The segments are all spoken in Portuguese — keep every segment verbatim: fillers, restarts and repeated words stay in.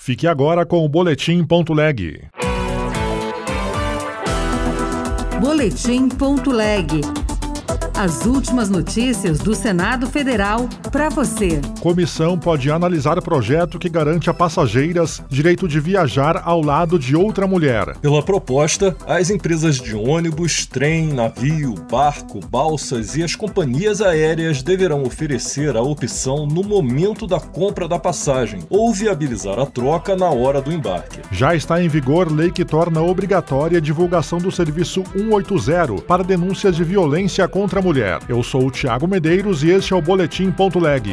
Fique agora com o Boletim Ponto Leg. Boletim Ponto Leg. As últimas notícias do Senado Federal para você. Comissão pode analisar projeto que garante a passageiras direito de viajar ao lado de outra mulher. Pela proposta, as empresas de ônibus, trem, navio, barco, balsas e as companhias aéreas deverão oferecer a opção no momento da compra da passagem ou viabilizar a troca na hora do embarque. Já está em vigor lei que torna obrigatória a divulgação do serviço cento e oitenta para denúncias de violência contra a mulher. Eu sou o Thiago Medeiros e este é o Boletim Ponto Leg.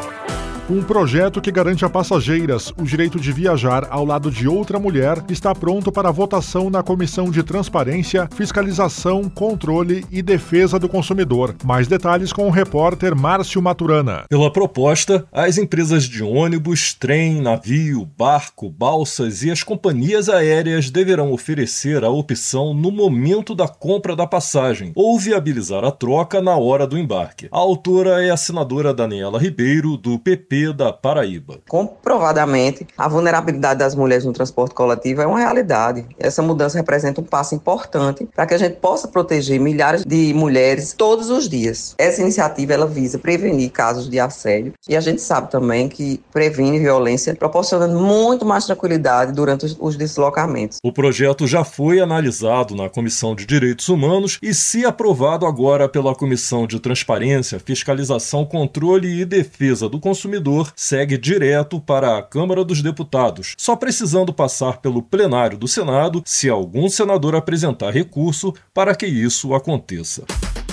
Um projeto que garante a passageiras o direito de viajar ao lado de outra mulher está pronto para votação na Comissão de Transparência, Fiscalização, Controle e Defesa do Consumidor. Mais detalhes com o repórter Márcio Maturana. Pela proposta, as empresas de ônibus, trem, navio, barco, balsas e as companhias aéreas deverão oferecer a opção no momento da compra da passagem ou viabilizar a troca na hora do embarque. A autora é a senadora Daniela Ribeiro, do P P da Paraíba. Comprovadamente, a vulnerabilidade das mulheres no transporte coletivo é uma realidade. Essa mudança representa um passo importante para que a gente possa proteger milhares de mulheres todos os dias. Essa iniciativa ela visa prevenir casos de assédio e a gente sabe também que previne violência, proporcionando muito mais tranquilidade durante os deslocamentos. O projeto já foi analisado na Comissão de Direitos Humanos e, se aprovado agora pela Comissão de Transparência, Fiscalização, Controle e Defesa do Consumidor, segue direto para a Câmara dos Deputados, só precisando passar pelo plenário do Senado se algum senador apresentar recurso para que isso aconteça.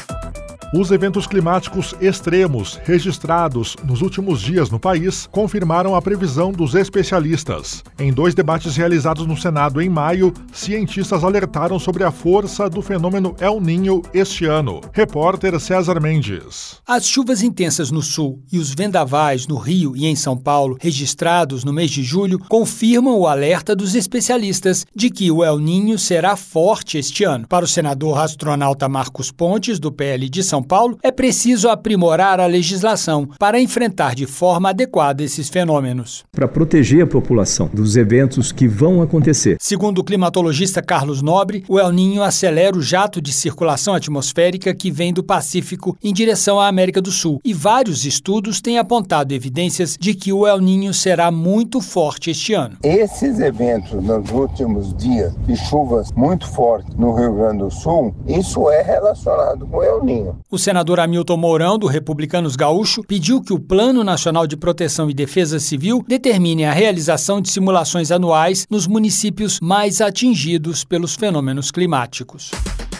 Os eventos climáticos extremos registrados nos últimos dias no país confirmaram a previsão dos especialistas. Em dois debates realizados no Senado em maio, cientistas alertaram sobre a força do fenômeno El Niño este ano. Repórter César Mendes. As chuvas intensas no sul e os vendavais no Rio e em São Paulo, registrados no mês de julho, confirmam o alerta dos especialistas de que o El Niño será forte este ano. Para o senador astronauta Marcos Pontes, do P L de São São Paulo, é preciso aprimorar a legislação para enfrentar de forma adequada esses fenômenos. Para proteger a população dos eventos que vão acontecer. Segundo o climatologista Carlos Nobre, o El Niño acelera o jato de circulação atmosférica que vem do Pacífico em direção à América do Sul. E vários estudos têm apontado evidências de que o El Niño será muito forte este ano. Esses eventos nos últimos dias de chuvas muito fortes no Rio Grande do Sul, isso é relacionado com o El Niño. O senador Hamilton Mourão, do Republicanos Gaúcho, pediu que o Plano Nacional de Proteção e Defesa Civil determine a realização de simulações anuais nos municípios mais atingidos pelos fenômenos climáticos.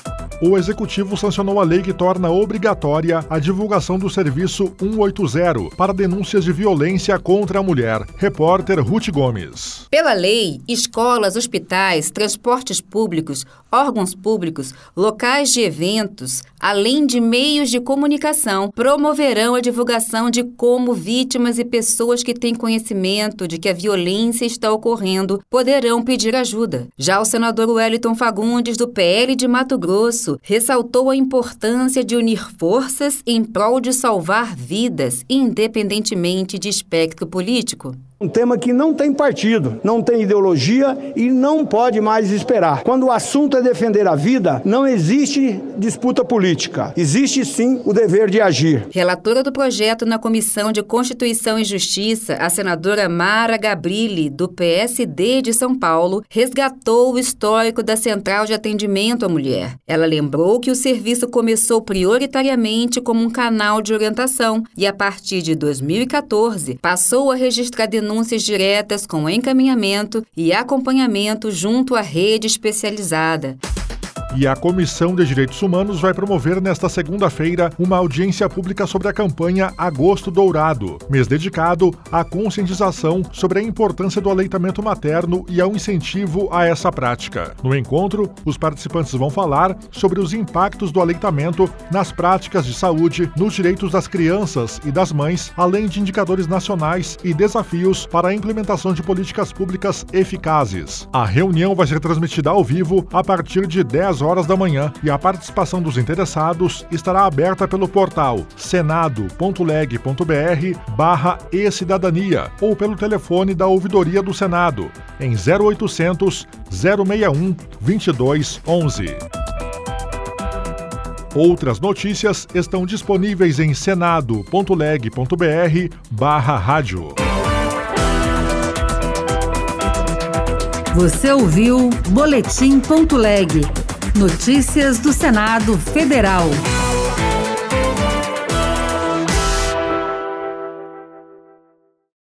O Executivo sancionou a lei que torna obrigatória a divulgação do serviço cento e oitenta para denúncias de violência contra a mulher. Repórter Ruth Gomes. Pela lei, escolas, hospitais, transportes públicos, órgãos públicos, locais de eventos, além de meios de comunicação, promoverão a divulgação de como vítimas e pessoas que têm conhecimento de que a violência está ocorrendo poderão pedir ajuda. Já o senador Wellington Fagundes, do P L de Mato Grosso, ressaltou a importância de unir forças em prol de salvar vidas, independentemente de espectro político. Um tema que não tem partido, não tem ideologia e não pode mais esperar. Quando o assunto é defender a vida, não existe disputa política. Existe sim o dever de agir. Relatora do projeto na Comissão de Constituição e Justiça, a senadora Mara Gabrilli, do P S D de São Paulo, resgatou o histórico da Central de Atendimento à Mulher. Ela lembrou que o serviço começou prioritariamente como um canal de orientação e, a partir de dois mil e quatorze, passou a registrar denúncias denúncias diretas com encaminhamento e acompanhamento junto à rede especializada. E a Comissão de Direitos Humanos vai promover nesta segunda-feira uma audiência pública sobre a campanha Agosto Dourado, mês dedicado à conscientização sobre a importância do aleitamento materno e ao incentivo a essa prática. No encontro, os participantes vão falar sobre os impactos do aleitamento nas práticas de saúde, nos direitos das crianças e das mães, além de indicadores nacionais e desafios para a implementação de políticas públicas eficazes. A reunião vai ser transmitida ao vivo a partir de dez dez horas da manhã e a participação dos interessados estará aberta pelo portal senado.leg.br barra e-cidadania ou pelo telefone da Ouvidoria do Senado em zero oitocentos, zero sessenta e um, vinte e dois onze. Outras notícias estão disponíveis em senado.leg.br barra rádio. Você ouviu Boletim.leg. Notícias do Senado Federal.